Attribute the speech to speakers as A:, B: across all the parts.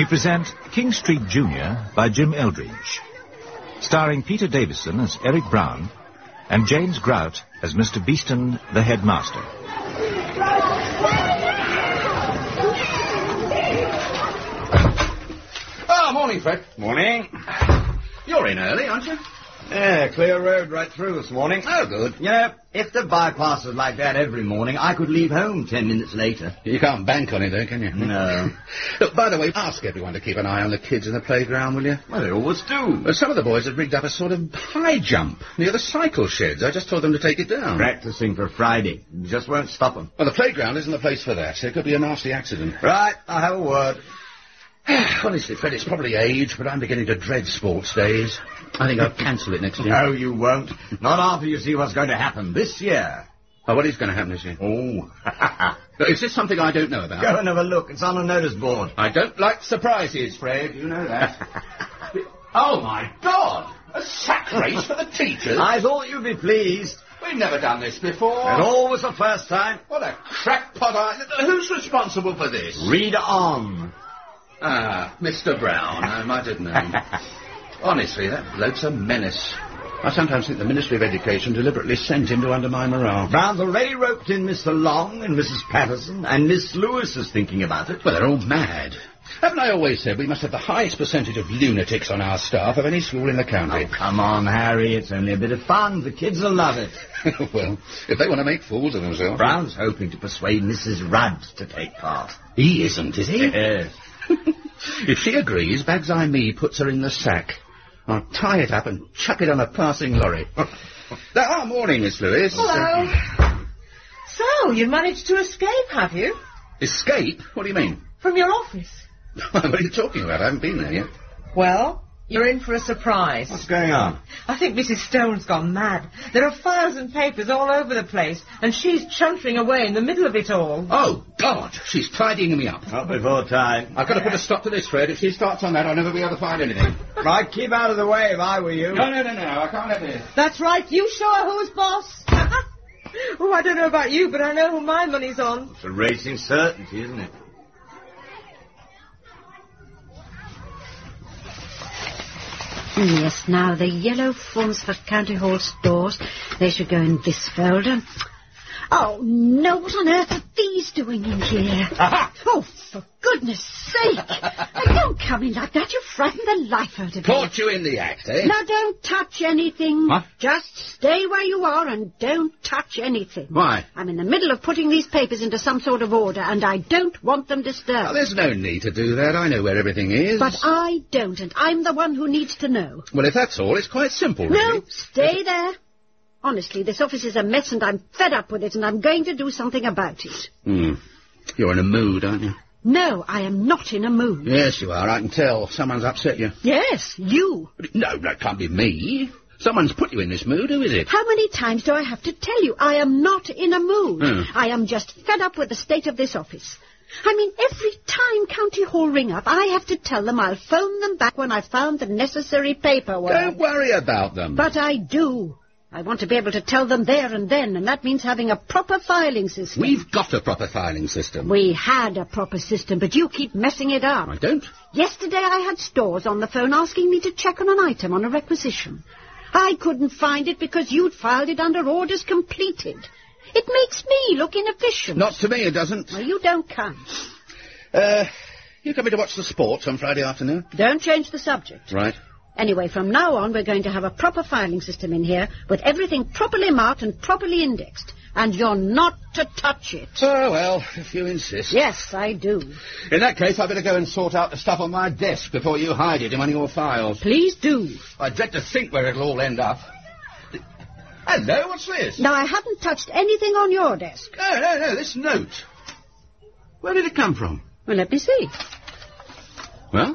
A: present King Street Junior by Jim Eldridge, starring Peter Davison as Eric Brown and James Grout as Mr. Beeston, the headmaster.
B: Oh, morning, Fred.
C: Morning.
B: You're in early, aren't you?
C: Yeah, clear road right through this morning.
B: Oh, good.
C: You know, if the bypass was like that every morning, I could leave home 10 minutes later.
B: You can't bank on it, though, can you?
C: No.
B: Look, by the way, ask everyone to keep an eye on the kids in the playground, will you?
C: Well, they always do.
B: Well, some of the boys have rigged up a sort of high jump near the cycle sheds. I just told them to take it down.
C: Practicing for Friday. Just won't stop them.
B: Well, the playground isn't the place for that. It could be a nasty accident.
C: Right, I'll have a word.
B: Honestly, Fred, it's probably age, but I'm beginning to dread sports days. I think I'll cancel it next year.
C: No, you won't. Not after you see what's going to happen this year.
B: Oh, what is going to happen this year?
C: Oh.
B: Is this something I don't know about?
C: Go and have a look. It's on a notice board.
B: I don't like surprises, Fred. You know that. Oh, my God! A sack race for the teachers?
C: I thought you'd be pleased.
B: We've never done this before.
C: It all was the first time.
B: What a crackpot Who's responsible for this?
C: Read on.
B: Ah, Mr. Brown. I might have known. Honestly, that bloke's a menace. I sometimes think the Ministry of Education deliberately sent him to undermine morale.
C: Brown's already roped in Mr. Long and Mrs. Patterson, and Miss Lewis is thinking about it.
B: Well, they're all mad. Haven't I always said we must have the highest percentage of lunatics on our staff of any school in the county?
C: Oh, come on, Harry. It's only a bit of fun. The kids will love it.
B: Well, if they want to make fools of themselves...
C: Brown's hoping to persuade Mrs. Rudd to take part.
B: He isn't, is he?
C: Yes.
B: If she agrees, Bag's Eye Me puts her in the sack. I'll tie it up and chuck it on a passing lorry. Morning, Miss Lewis.
D: Hello. So, you've managed to escape, have you?
B: Escape? What do you mean?
D: From your office.
B: What are you talking about? I haven't been there yet.
D: Well, you're in for a surprise.
C: What's going on?
D: I think Mrs. Stone's gone mad. There are files and papers all over the place, and she's chuntering away in the middle of it all.
B: Oh, God! She's tidying me up.
C: Not before time.
B: I've got to put a stop to this, Fred. If she starts on that, I'll never be able to find anything.
C: I'd keep out of the way if I were you.
B: No, I can't have this.
D: That's right. You show her who's boss. Oh, I don't know about you, but I know who my money's on.
C: It's a racing certainty, isn't it?
E: Yes, now, the yellow forms for County Hall stores. They should go in this folder. Oh, no, what on earth are these doing in here?
B: Aha!
E: Oh, for goodness sake. Now, don't come in like that. You frighten the life out of me.
B: Caught you in the act, eh?
E: Now, don't touch anything.
B: What?
E: Just stay where you are and don't touch anything.
B: Why?
E: I'm in the middle of putting these papers into some sort of order, and I don't want them disturbed.
B: Oh, there's no need to do that. I know where everything is.
E: But I don't, and I'm the one who needs to know.
B: Well, if that's all, it's quite simple, really.
E: No, stay there. Honestly, this office is a mess, and I'm fed up with it, and I'm going to do something about it.
B: You're in a mood, aren't you?
E: No, I am not in a mood.
B: Yes, you are. I can tell. Someone's upset you.
E: Yes, you.
B: No, that can't be me. Someone's put you in this mood. Who is it?
E: How many times do I have to tell you I am not in a mood?
B: Hmm.
E: I am just fed up with the state of this office. I mean, every time County Hall ring up, I have to tell them I'll phone them back when I've found the necessary paperwork.
B: Don't worry about them.
E: But I do. I want to be able to tell them there and then, and that means having a proper filing system.
B: We've got a proper filing system.
E: We had a proper system, but you keep messing it up.
B: I don't.
E: Yesterday I had stores on the phone asking me to check on an item on a requisition. I couldn't find it because you'd filed it under orders completed. It makes me look inefficient.
B: Not to me, it doesn't.
E: Well, you don't count.
B: You coming to watch the sports on Friday afternoon?
E: Don't change the subject.
B: Right.
E: Anyway, from now on, we're going to have a proper filing system in here with everything properly marked and properly indexed. And you're not to touch it.
B: Oh, well, if you insist.
E: Yes, I do.
B: In that case, I'd better go and sort out the stuff on my desk before you hide it in one of your files.
E: Please do.
B: I dread to think where it'll all end up. Hello, what's this?
E: Now, I haven't touched anything on your desk.
B: No, this note. Where did it come from?
E: Well, let me see.
B: Well?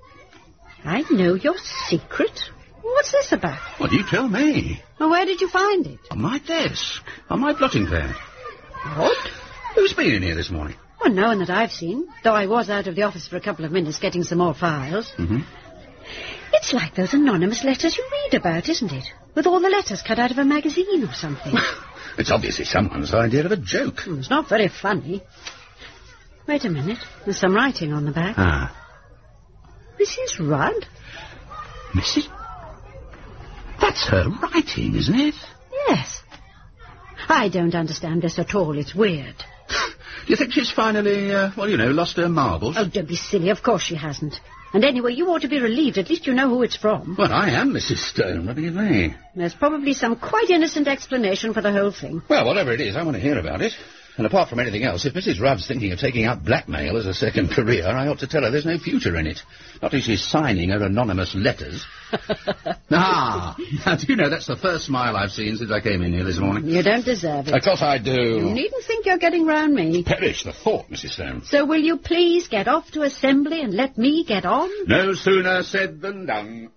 E: I know your secret. What's this about?
B: Well, you tell me.
E: Well, where did you find it?
B: On my desk. On my blotting pad.
E: What?
B: Who's been in here this morning?
E: Well, no one that I've seen, though I was out of the office for a couple of minutes getting some more files.
B: Mm-hmm.
E: It's like those anonymous letters you read about, isn't it? With all the letters cut out of a magazine or something.
B: It's obviously someone's idea of a joke.
E: It's not very funny. Wait a minute. There's some writing on the back.
B: Ah.
E: Mrs. Rudd?
B: Mrs. That's her writing, isn't it?
E: Yes. I don't understand this at all. It's weird.
B: Do you think she's finally, lost her marbles?
E: Oh, don't be silly. Of course she hasn't. And anyway, you ought to be relieved. At least you know who it's from.
B: Well, I am Mrs. Stone. What do you mean?
E: There's probably some quite innocent explanation for the whole thing.
B: Well, whatever it is, I want to hear about it. And apart from anything else, if Mrs. Rudd's thinking of taking up blackmail as a second career, I ought to tell her there's no future in it. Not if she's signing her anonymous letters. Now, do you know, that's the first smile I've seen since I came in here this morning.
E: You don't deserve it.
B: Of course I do.
E: You needn't think you're getting round me.
B: Perish the thought, Mrs. Stone.
E: So will you please get off to assembly and let me get on?
B: No sooner said than done.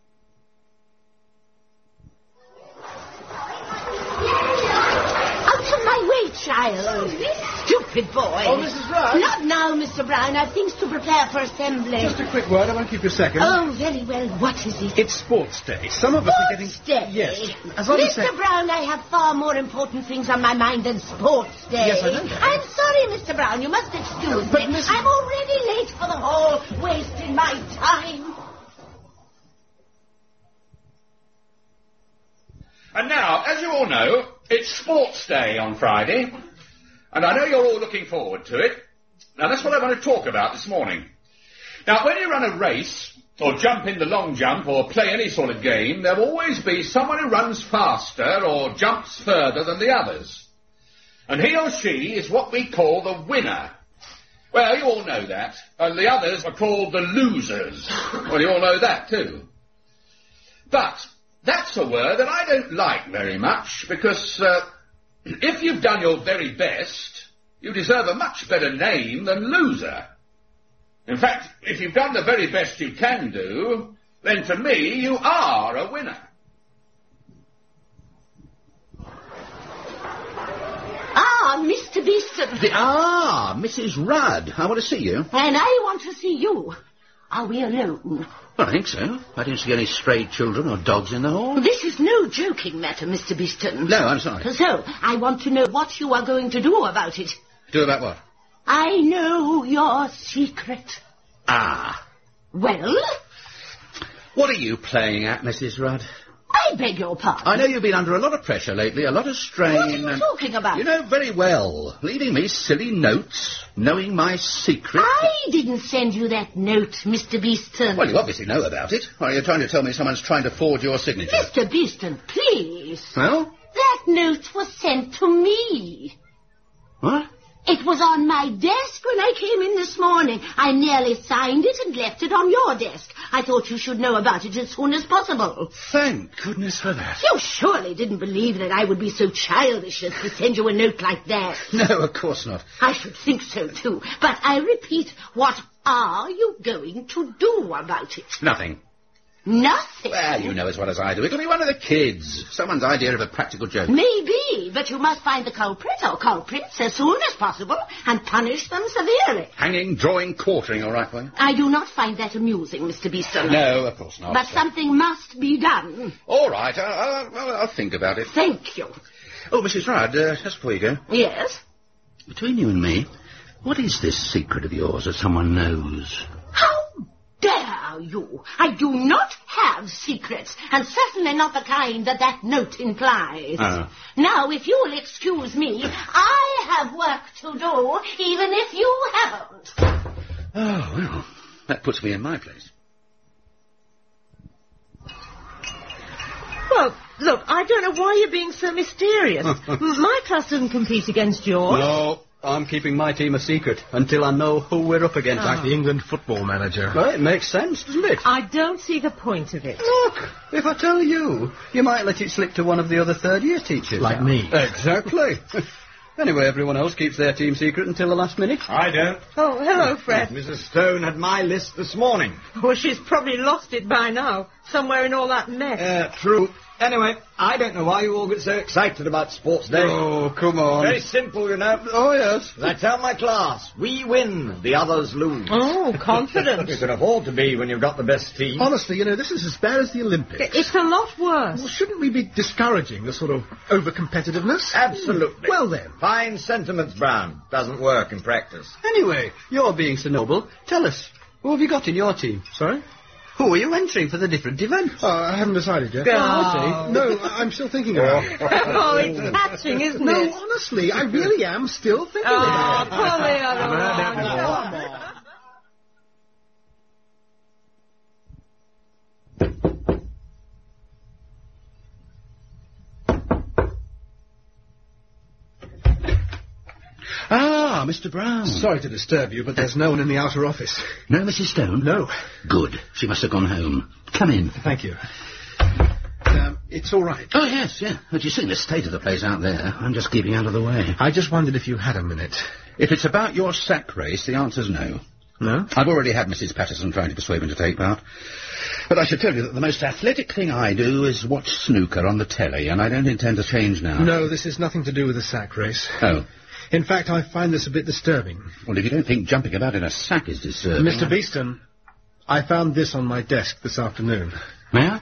F: Child. Stupid boy.
G: Oh, Mrs. Rudd?
F: Not now, Mr. Brown. I've things to prepare for assembly.
G: Just a quick word. I won't keep you a second.
F: Oh, very well. What is it?
G: It's Sports Day. Some of us are getting...
F: Day?
G: Yes. As long as
F: Mr. Brown, I have far more important things on my mind than Sports Day.
G: Yes, I know that.
F: I'm sorry, Mr. Brown. You must excuse me. I'm already late for the hall, wasting my time.
B: And now, as you all know, it's Sports Day on Friday, and I know you're all looking forward to it. Now, that's what I want to talk about this morning. Now, when you run a race, or jump in the long jump, or play any sort of game, there will always be someone who runs faster or jumps further than the others. And he or she is what we call the winner. Well, you all know that. And the others are called the losers. Well, you all know that, too. But that's a word that I don't like very much, because if you've done your very best, you deserve a much better name than loser. In fact, if you've done the very best you can do, then to me, you are a winner.
F: Ah, Mr. Beeston.
B: Mrs. Rudd. I want to see you.
F: And I want to see you. Are we alone?
B: Well, I think so. I didn't see any stray children or dogs in the hall.
F: This is no joking matter, Mr. Beeston.
B: No, I'm sorry.
F: So, I want to know what you are going to do about it.
B: Do about what?
F: I know your secret.
B: Ah.
F: Well?
B: What are you playing at, Mrs. Rudd?
F: I beg your pardon.
B: I know you've been under a lot of pressure lately, a lot of strain.
F: What are you talking about?
B: You know very well. Leaving me silly notes, knowing my secret.
F: I didn't send you that note, Mr. Beeston.
B: Well, you obviously know about it. Or are you trying to tell me someone's trying to forge your signature?
F: Mr. Beeston, please.
B: Well?
F: That note was sent to me.
B: What?
F: It was on my desk when I came in this morning. I nearly signed it and left it on your desk. I thought you should know about it as soon as possible.
B: Thank goodness for that.
F: You surely didn't believe that I would be so childish as to send you a note like that.
B: No, of course not.
F: I should think so, too. But I repeat, what are you going to do about it?
B: Nothing.
F: Nothing?
B: Well, you know as well as I do. It'll be one of the kids. Someone's idea of a practical joke.
F: Maybe, but you must find the culprit or culprits as soon as possible and punish them severely.
B: Hanging, drawing, quartering, all right, for you?
F: I do not find that amusing, Mr. Beeston.
B: No, of course not.
F: But something must be done.
B: All right, I'll think about it.
F: Thank you.
B: Oh, Mrs. Rudd, just before you go.
F: Yes?
B: Between you and me, what is this secret of yours that someone knows?
F: How dare you? I do not have secrets, and certainly not the kind that note implies. Now, if you will excuse me, I have work to do, even if you haven't.
B: Oh, well, that puts me in my place.
D: Well, look, I don't know why you're being so mysterious. My class doesn't compete against yours.
G: No, I'm keeping my team a secret until I know who we're up against.
H: Like the England football manager.
G: Well, it makes sense, doesn't it?
D: I don't see the point of it.
G: Look, if I tell you, you might let it slip to one of the other third-year teachers.
H: Like me.
G: Exactly. Anyway, everyone else keeps their team secret until the last minute.
C: I don't.
D: Oh, hello, Fred.
C: Mrs. Stone had my list this morning.
D: Well, she's probably lost it by now, somewhere in all that mess.
C: True. Anyway, I don't know why you all get so excited about Sports Day.
G: Oh, come on.
C: Very simple, you know.
G: Oh, yes.
C: As I tell my class, we win, the others lose.
D: Oh, confidence.
C: You can afford to be when you've got the best team.
H: Honestly, you know, this is as bad as the Olympics.
D: It's a lot worse.
H: Well, shouldn't we be discouraging the sort of over-competitiveness?
C: Absolutely.
H: Well, then.
C: Fine sentiments, Brown. Doesn't work in practice.
G: Anyway, you're being so noble. Tell us, who have you got in your team?
H: Sorry?
G: Who are you entering for the different events?
H: I haven't decided yet.
G: Oh, I see.
H: No, I'm still thinking about it.
D: Oh, it's catching, isn't
H: No,
D: it?
H: honestly, I really am still thinking about it.
D: Pull the other one. Come on.
I: Ah, Mr. Brown.
H: Sorry to disturb you, but there's no one in the outer office.
I: No, Mrs. Stone?
H: No.
I: Good. She must have gone home. Come in.
H: Thank you. It's all right.
I: Oh, yes, yeah. But you've seen the state of the place out there. I'm just keeping out of the way.
H: I just wondered if you had a minute.
I: If it's about your sack race, the answer's no.
H: No?
I: I've already had Mrs. Patterson trying to persuade me to take part. But I should tell you that the most athletic thing I do is watch snooker on the telly, and I don't intend to change now.
H: No, this has nothing to do with the sack race.
I: Oh.
H: In fact, I find this a bit disturbing.
I: Well, if you don't think jumping about in a sack is disturbing...
H: Mr. Beeston, I found this on my desk this afternoon.
I: May I?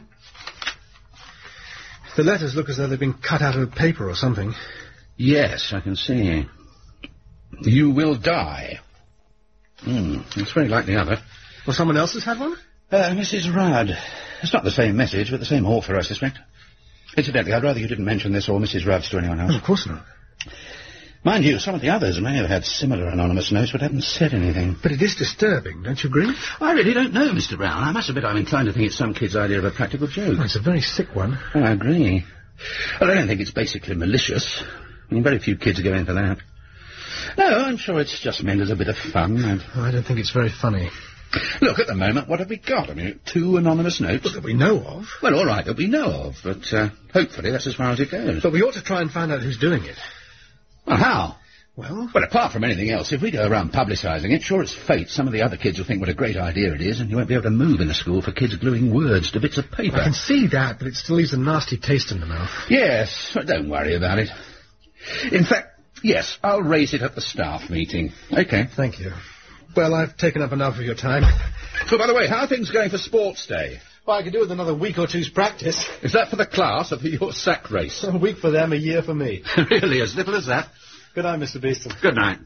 H: The letters look as though they've been cut out of paper or something.
I: Yes, I can see. You will die. It's very like the other.
H: Well, someone else has had one?
I: Mrs. Rudd. It's not the same message, but the same author, I suspect. Incidentally, I'd rather you didn't mention this or Mrs. Rudd's to anyone else.
H: Of course not.
I: Mind you, some of the others may have had similar anonymous notes, but haven't said anything.
H: But it is disturbing, don't you agree?
I: I really don't know, Mr. Brown. I must admit I'm inclined to think it's some kid's idea of a practical joke.
H: Oh, it's a very sick one.
I: Oh, I agree. Well, I don't think it's basically malicious. I mean, very few kids go in for that. No, I'm sure it's just meant as a bit of fun.
H: I don't think it's very funny.
I: Look, at the moment, what have we got? I mean, 2 anonymous notes.
H: Well, that we know of.
I: Well, all right, that we know of, but hopefully that's as far as it goes.
H: But we ought to try and find out who's doing it.
I: Well, how?
H: Well,
I: apart from anything else, if we go around publicising it, sure as fate, some of the other kids will think what a great idea it is, and you won't be able to move in the school for kids gluing words to bits of paper.
H: I can see that, but it still leaves a nasty taste in the mouth.
I: Yes, but don't worry about it. In fact, yes, I'll raise it at the staff meeting. OK.
H: Thank you. Well, I've taken up enough of your time.
I: So, by the way, how are things going for Sports Day?
H: Well, I could do with another week or two's practice.
I: Is that for the class or for your sack race?
H: A week for them, a year for me.
I: Really, as little as that?
H: Good night, Mr. Beeston.
I: Good night.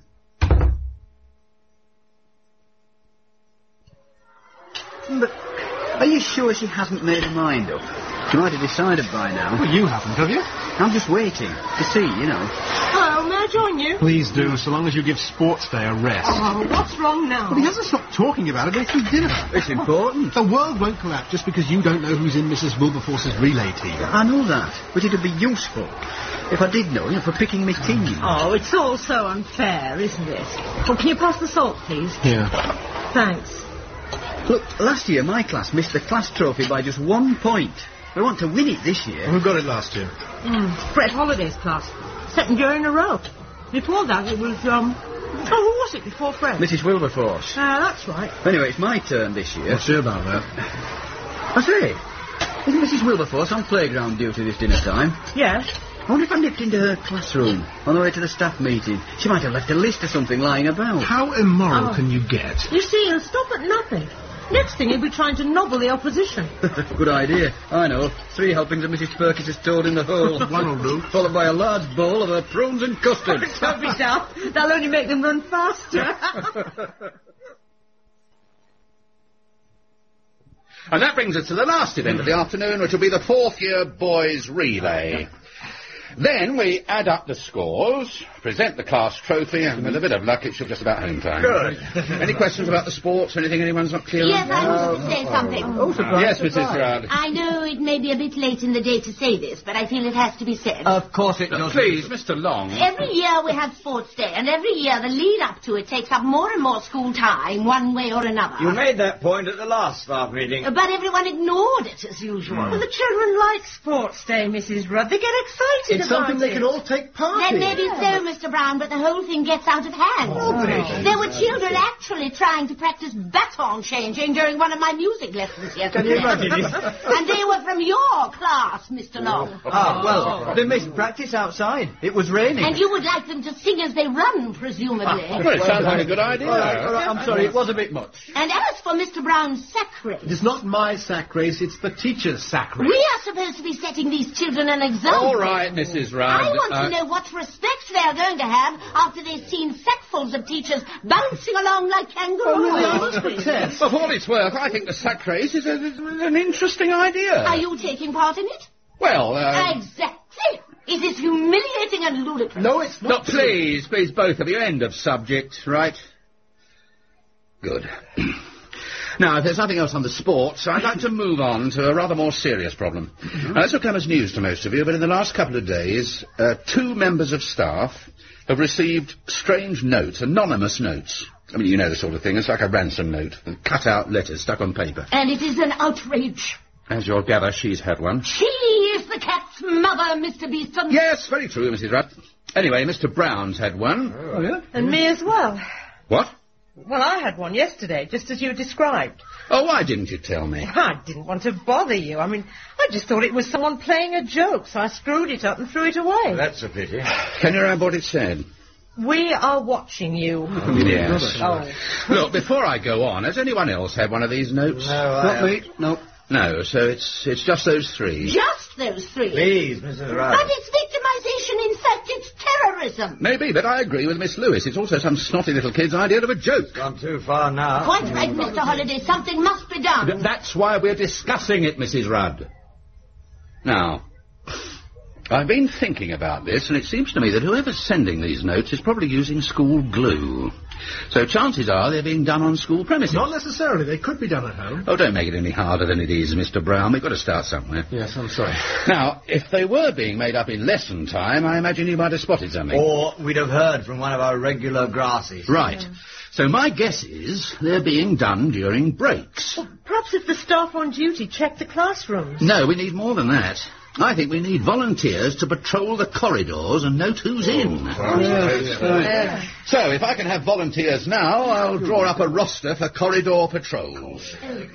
G: But are you sure she hasn't made her mind up? She might have decided by now.
H: Well, you haven't, have you?
G: I'm just waiting to see, you know.
D: Hello, may I join you?
H: Please do, so long as you give Sports Day a rest.
D: Oh, what's wrong now?
H: Well, he hasn't stopped talking about it through dinner.
G: It's important.
H: The world won't collapse just because you don't know who's in Mrs. Wilberforce's relay team.
G: I know that, but it'd be useful if I did know, you know, for picking me team.
D: Oh, it's all so unfair, isn't it? Well, can you pass the salt, please?
H: Here.
D: Thanks.
G: Look, last year my class missed the class trophy by just 1 point. We want to win it this year.
H: Who got it last year?
D: Fred Holliday's class. Second year in a row. Before that, it was, who was it before Fred?
G: Mrs. Wilberforce.
D: That's right.
G: Anyway, it's my turn this year.
H: What's she about that?
G: I say, isn't Mrs. Wilberforce on playground duty this dinner time?
D: Yes.
G: I wonder if I nipped into her classroom on the way to the staff meeting. She might have left a list or something lying about.
H: How immoral can you get?
D: You see, he'll stop at nothing. Next thing, he'll be trying to nobble the opposition.
G: Good idea. I know. 3 helpings of Mrs. Perkins' toad in the hole.
H: One'll do.
G: Followed by a large bowl of her prunes and custard.
D: Don't be daft. That'll only make them run faster.
I: And that brings us to the last event of the afternoon, which will be the 4th year boys relay. Then we add up the scores, present the class trophy, and with a bit of luck, it's just about home time.
B: Good.
I: Any questions about the sports? Anything anyone's not clear on?
F: Yes, I wanted to say something.
I: Yes, Mrs. Rudd.
F: I know it may be a bit late in the day to say this, but I feel it has to be said.
G: Of course it does.
I: Please, Mr. Long.
F: Every year we have Sports Day, and every year the lead up to it takes up more and more school time, one way or another.
C: You made that point at the last staff meeting.
F: But everyone ignored it, as usual.
D: Well, the children like Sports Day, Mrs. Rudd. They get excited
H: It's
D: about
H: something they can all take part
F: That
H: in.
F: may be so, Mr. Brown, but the whole thing gets out of hand. There were children actually trying to practice baton changing during one of my music lessons yesterday. And they were from your class, Mr. Long.
G: Well, they missed practice outside. It was raining.
F: And you would like them to sing as they run, presumably.
I: Well, it sounds like a good idea.
G: All right, I'm sorry, it was a bit much.
F: And as for Mr. Brown's sack race,
H: It's not my sack race, it's the teacher's sack race.
F: we are supposed to be setting these children an example.
I: All right, Mrs. Mrs. Rudd.
F: I want to know what respect they're going to have after they've seen sackfuls of teachers bouncing along like kangaroos.
I: For all it's worth, I think the sack race is an interesting idea.
F: Are you taking part in it?
I: Well,
F: Exactly. It is humiliating and ludicrous.
H: No, it's not.
I: Please, both of you, end of subject, right? Good. Now, if there's nothing else on the sports, I'd like to move on to a rather more serious problem. Now, this will come as news to most of you, but in the last couple of days, 2 members of staff have received strange notes, anonymous notes. I mean, you know the sort of thing. It's like a ransom note, cut-out letters stuck on paper.
F: And it is an outrage.
I: As you'll gather, she's had one.
F: She is the cat's mother, Mr. Beeston.
I: Yes, very true, Mrs. Rudd. Anyway, Mr. Brown's had one.
H: Oh, yeah?
D: And me as well.
I: What?
D: Well, I had one yesterday, just as you described.
I: Oh, why didn't you tell me?
D: I didn't want to bother you. I mean, I just thought it was someone playing a joke, so I screwed it up and threw it away.
C: That's a pity.
I: Can you remember what it said?
D: We are watching you.
I: Yes.
D: Oh.
I: Look, before I go on, has anyone else had one of these notes?
C: No,
G: Not me. No.
I: No, so it's just those 3.
F: Just those 3.
C: Please, Mrs. Rudd.
F: But it's victimization. In fact, it's terrorism.
I: Maybe, but I agree with Miss Lewis. It's also some snotty little kid's idea of a joke.
C: Gone too far now.
F: Quite right, Mr. Holliday. Something must be done.
I: That's why we're discussing it, Mrs. Rudd. Now, I've been thinking about this, and it seems to me that whoever's sending these notes is probably using school glue. So chances are they're being done on school premises.
H: Not necessarily. They could be done at home.
I: Oh, don't make it any harder than it is, Mr. Brown. We've got to start somewhere.
H: Yes, I'm sorry.
I: Now, if they were being made up in lesson time, I imagine you might have spotted something.
C: Or we'd have heard from one of our regular grassies.
I: Right. So my guess is they're being done during breaks.
D: Perhaps if the staff on duty check the classrooms.
I: No, we need more than that. I think we need volunteers to patrol the corridors and note who's in. So, if I can have volunteers now, I'll draw up a roster for corridor patrols.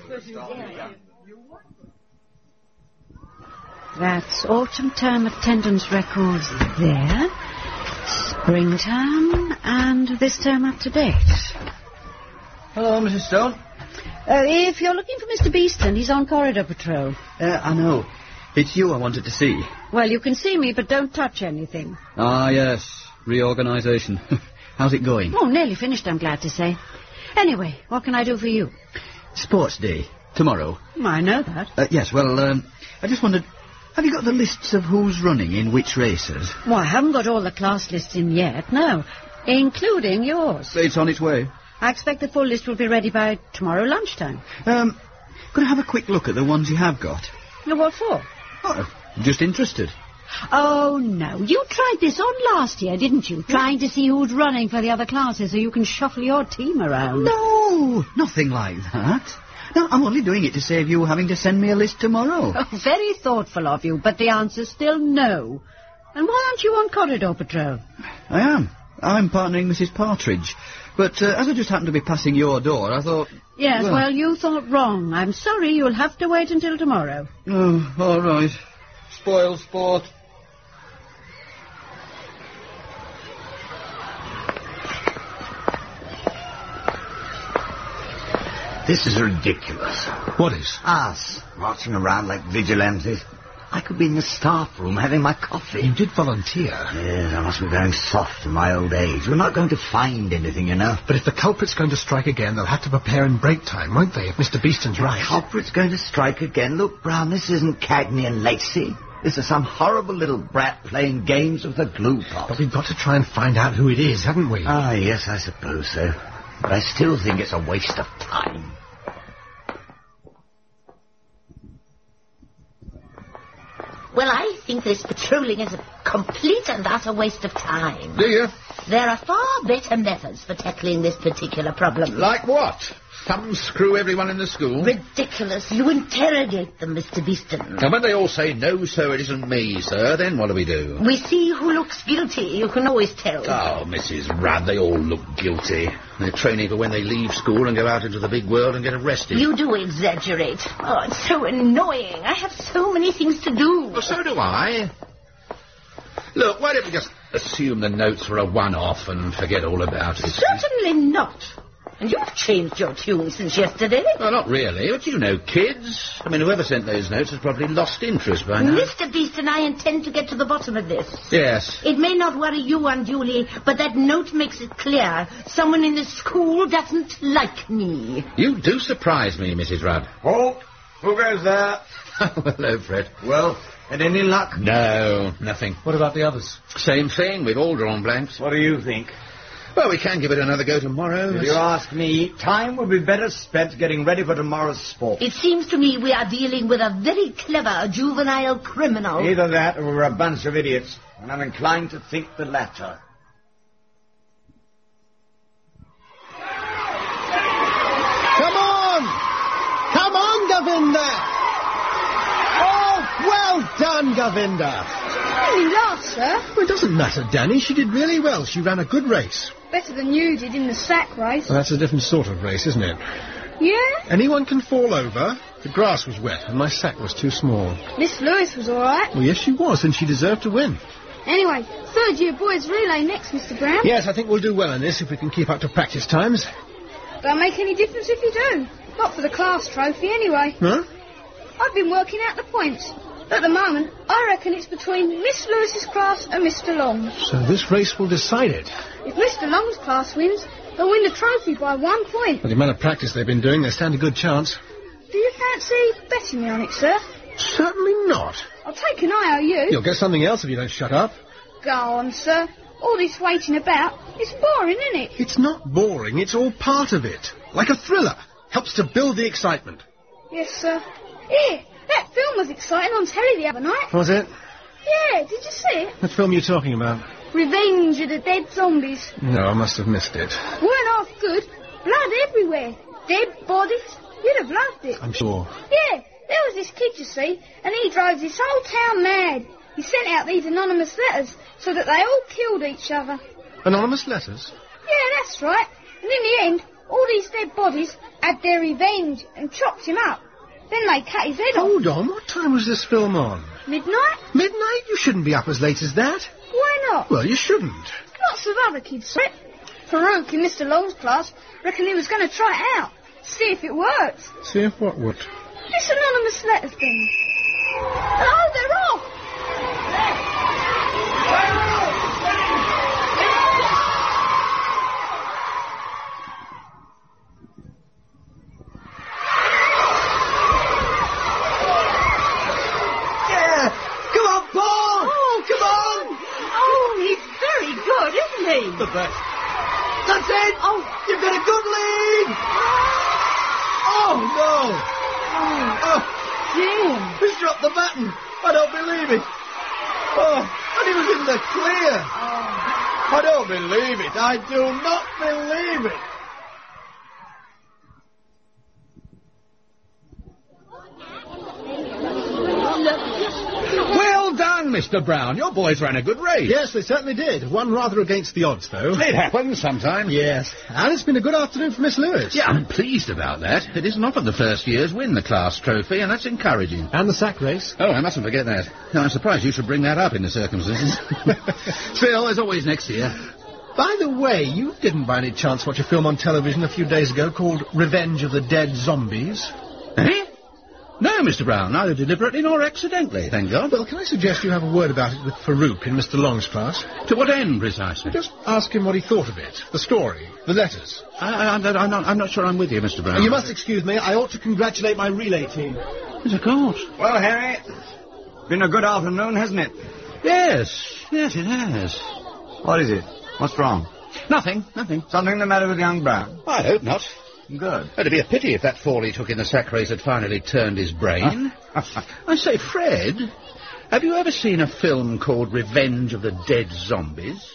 E: That's autumn term attendance records there. Spring term and this term up to date.
G: Hello, Mrs. Stone.
E: If you're looking for Mr. Beeston, he's on corridor patrol.
G: I know. It's you I wanted to see.
E: Well, you can see me, but don't touch anything.
G: Ah, yes. Reorganisation. How's it going?
E: Oh, nearly finished, I'm glad to say. Anyway, what can I do for you?
G: Sports Day. Tomorrow.
E: I know that.
G: Yes, well, I just wondered, have you got the lists of who's running in which races?
E: Well, I haven't got all the class lists in yet, no. Including yours.
G: It's on its way.
E: I expect the full list will be ready by tomorrow lunchtime.
G: Could I have a quick look at the ones you have got?
E: What for?
G: Oh, just interested.
E: Oh, no. You tried this on last year, didn't you? Trying to see who's running for the other classes so you can shuffle your team around.
G: No, nothing like that. No, I'm only doing it to save you having to send me a list tomorrow.
E: Oh, very thoughtful of you, but the answer's still no. And why aren't you on corridor patrol?
G: I am. I'm partnering Mrs. Partridge. But as I just happened to be passing your door, I thought...
E: Yes, well, you thought wrong. I'm sorry, you'll have to wait until tomorrow.
G: Oh, all right. Spoil sport.
C: This is ridiculous.
H: What is?
C: Us, marching around like vigilantes. I could be in the staff room having my coffee.
H: You did volunteer.
C: Yes, I must be going soft in my old age. We're not going to find anything, you know.
H: But if the culprit's going to strike again, they'll have to prepare in break time, won't they, if Mr. Beeston's right?
C: The culprit's going to strike again? Look, Brown, this isn't Cagney and Lacey. This is some horrible little brat playing games with the glue pot.
H: But we've got to try and find out who it is, haven't we?
C: Ah, yes, I suppose so. But I still think it's a waste of time.
F: Well, I think this patrolling is a complete and utter waste of time.
I: Do you?
F: There are far better methods for tackling this particular problem.
I: Like what? Thumbscrew everyone in the school?
F: Ridiculous. You interrogate them, Mr. Beeston.
I: And when they all say, no, sir, it isn't me, sir, then what do we do?
F: We see who looks guilty. You can always tell.
I: Oh, Mrs. Rudd, they all look guilty. They're training for when they leave school and go out into the big world and get arrested.
F: You do exaggerate. Oh, it's so annoying. I have so many things to do.
I: Well, so do I. Look, why don't we just assume the notes were a one-off and forget all about it?
F: Certainly not. And you've changed your tune since yesterday.
I: Well, not really. But you know, kids. I mean, whoever sent those notes has probably lost interest by now.
F: Mr. Beast and I intend to get to the bottom of this.
I: Yes.
F: It may not worry you unduly, but that note makes it clear someone in the school doesn't like me.
I: You do surprise me, Mrs. Rudd.
C: Oh, who goes there?
I: Hello, Fred.
C: Well, had any luck?
I: No, nothing.
H: What about the others?
I: Same thing. We've all drawn blanks.
C: What do you think?
I: Well, we can give it another go tomorrow.
C: If you ask me, time would be better spent getting ready for tomorrow's sport.
F: It seems to me we are dealing with a very clever juvenile criminal.
C: Either that or we're a bunch of idiots, and I'm inclined to think the latter.
H: Come on! Come on, Govinda! Oh, well done, Govinda!
J: Only last, sir.
H: Well, it doesn't matter, Danny. She did really well. She ran a good race.
J: Better than you did in the sack race.
H: Well, that's a different sort of race, isn't it?
J: Yeah?
H: Anyone can fall over. The grass was wet and my sack was too small.
J: Miss Lewis was all right.
H: Well, yes, she was, and she deserved to win.
J: Anyway, third-year boys relay next, Mr. Brown.
H: Yes, I think we'll do well in this if we can keep up to practice times.
J: Don't make any difference if you do. Not for the class trophy, anyway.
H: Huh?
J: I've been working out the points. At the moment, I reckon it's between Miss Lewis's class and Mr. Long's.
H: So this race will decide it.
J: If Mr. Long's class wins, they'll win the trophy by 1 point.
H: With the amount of practice they've been doing, they stand a good chance.
J: Do you fancy betting me on it, sir?
H: Certainly not.
J: I'll take an IOU.
H: You'll get something else if you don't shut up.
J: Go on, sir. All this waiting about, it's boring, isn't it?
H: It's not boring, it's all part of it. Like a thriller. Helps to build the excitement.
J: Yes, sir. Here, that film was exciting on telly the other night.
H: Was it?
J: Yeah, did you see it?
H: What film are you talking about?
J: Revenge of the Dead Zombies.
H: No, I must have missed it.
J: Weren't half good. Blood everywhere. Dead bodies. You'd have loved it.
H: I'm sure.
J: Yeah, there was this kid, you see, and he drove this whole town mad. He sent out these anonymous letters so that they all killed each other.
H: Anonymous letters?
J: Yeah, that's right. And in the end, all these dead bodies had their revenge and chopped him up. Then they cut his head off.
H: Hold on, what time was this film on?
J: Midnight?
H: Midnight? You shouldn't be up as late as that.
J: Why not?
H: Well, you shouldn't.
J: Lots of other kids saw it. Farouk in Mr. Long's class reckoned he was going to try it out. See if it worked.
H: See if what would?
J: This anonymous letter thing. Oh, they're off!
C: Yeah! Come on, Paul!
F: Oh,
C: Come on!
F: Oh, he's very good, isn't he?
C: The best. That's it! Oh, you've got a good lead! Oh, no! Oh,
F: Jim.
C: he's dropped the button. I don't believe it. Oh, and he was in the clear. I don't believe it. I do not believe it.
I: Well done, Mr. Brown. Your boys ran a good race.
H: Yes, they certainly did. One rather against the odds, though.
I: It happens sometimes.
H: Yes. And it's been a good afternoon for Miss Lewis.
I: Yeah, I'm pleased about that. It isn't often the first years win the class trophy, and that's encouraging.
H: And the sack race.
I: Oh, I mustn't forget that. No, I'm surprised you should bring that up in the circumstances. Still, there's always next year.
H: By the way, you didn't by any chance watch a film on television a few days ago called Revenge of the Dead Zombies?
I: Eh? No, Mr. Brown, neither deliberately nor accidentally, thank God.
H: Well, can I suggest you have a word about it with Farouk in Mr. Long's class?
I: To what end, precisely?
H: Just ask him what he thought of it. The story. The letters.
I: I'm not sure I'm with you, Mr. Brown.
H: You must excuse me. I ought to congratulate my relay team.
I: Yes, of course.
C: Well, Harry, been a good afternoon, hasn't it?
I: Yes, it has.
C: What is it? What's wrong?
I: Nothing.
C: Something the matter with young Brown?
I: I hope not.
C: Good.
I: It'd be a pity if that fall he took in the sack race had finally turned his brain. I say, Fred, have you ever seen a film called Revenge of the Dead Zombies?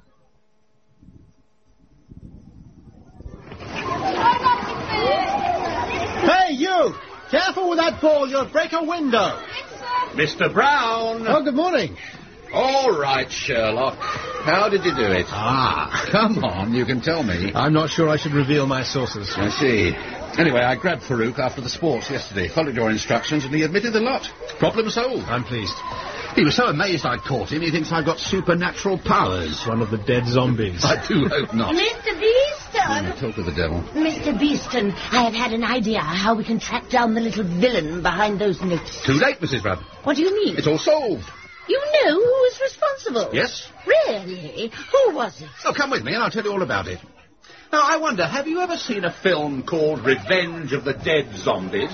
H: Hey, you! Careful with that ball. You'll break a window.
I: Mr. Brown!
H: Oh, good morning.
I: All right, Sherlock. How did you do it? Come on, you can tell me.
H: I'm not sure I should reveal my sources.
I: I see. Anyway, I grabbed Farouk after the sports yesterday, followed your instructions, and he admitted the lot. Problem solved.
H: I'm pleased.
I: He was so amazed I'd caught him, he thinks I've got supernatural powers.
H: One of the dead zombies.
I: I do hope not.
F: Mr. Beast,
I: Talk of the devil.
F: Mr. Beeston, I have had an idea how we can track down the little villain behind those notes.
I: Too late, Mrs. Rudd.
F: What do you mean?
I: It's all solved.
F: You know who was responsible?
I: Yes.
F: Really? Who was it?
I: Oh, come with me and I'll tell you all about it. Now, I wonder, have you ever seen a film called Revenge of the Dead Zombies?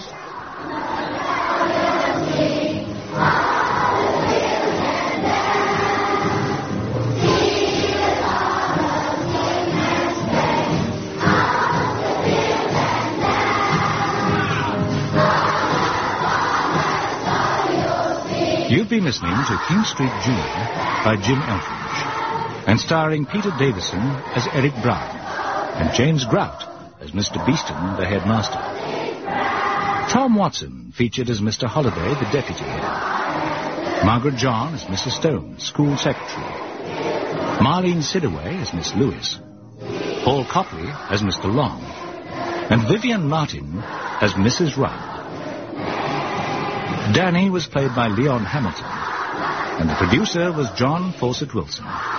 A: You've been listening to King Street Junior by Jim Eldridge, and starring Peter Davison as Eric Brown, and James Grout as Mr. Beeston, the headmaster. Tom Watson featured as Mr. Holliday, the deputy head. Margaret John as Mrs. Stone, school secretary. Marlene Sidaway as Miss Lewis. Paul Copley as Mr. Long. And Vivian Martin as Mrs. Rudd. Danny was played by Leon Hamilton, and the producer was John Fawcett Wilson.